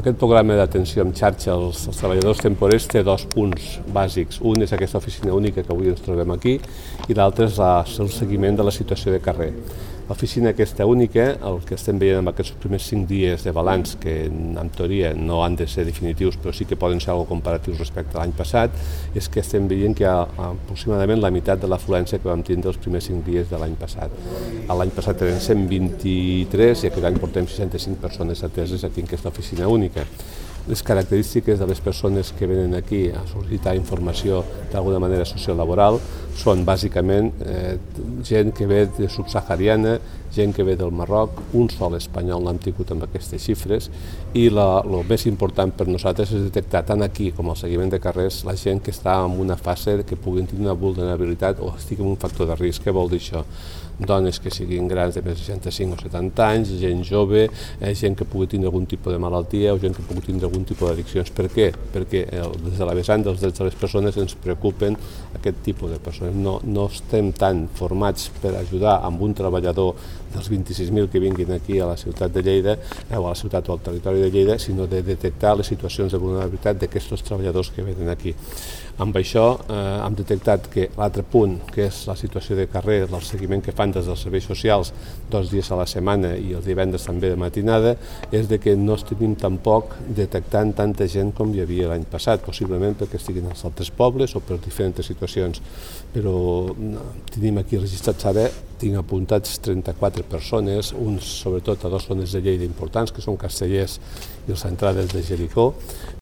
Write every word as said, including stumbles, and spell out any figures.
Aquest programa d'atenció en xarxa als, als treballadors temporers té dos punts bàsics. Un és aquesta oficina única que avui ens trobem aquí i l'altre és la, el seguiment de la situació de carrer. L'oficina aquesta única, el que estem veient en aquests primers cinc dies de balanç, que en teoria no han de ser definitius, però sí que poden ser algo comparatius respecte a l'any passat, és que estem veient que hi ha aproximadament la meitat de l'afluència que vam tindre els primers cinc dies de l'any passat. L'any passat eren cent vint-i-tres i aquest any portem seixanta-cinc persones ateses aquí en aquesta oficina única. Les característiques de les persones que venen aquí a sol·licitar informació d'alguna manera sociolaboral són bàsicament eh, gent que ve de subsahariana, gent que ve del Marroc, un sol espanyol no hem tingut amb aquestes xifres i el més important per nosaltres és detectar tant aquí com al seguiment de carrers la gent que està en una fase que puguin tenir una vulnerabilitat o estigui en un factor de risc. Què vol dir això? Dones que siguin grans de més de seixanta-cinc o setanta anys, gent jove, eh, gent que pugui tenir algun tipus de malaltia o gent que pugui tenir algun tipus d'addiccions. Per què? Perquè el, des de la vessant dels drets de les persones ens preocupen aquest tipus de persones. No, no estem tan formats per ajudar amb un treballador dels vint-i-sis mil que vinguin aquí a la ciutat de Lleida eh, o a la ciutat o al territori de Lleida, sinó de detectar les situacions de vulnerabilitat d'aquests treballadors que venen aquí. Amb això eh, hem detectat que l'altre punt, que és la situació de carrer, el seguiment que fan des dels serveis socials dos dies a la setmana i els divendres també de matinada, és de que no estem tampoc detectant tanta gent com hi havia l'any passat, possiblement perquè estiguin als altres pobles o per diferents situacions. Però tenim aquí registrats ara, tinc apuntats trenta-quatre persones, uns sobretot a dues zones de Lleida importants, que són Castellers i les entrades de Jericó,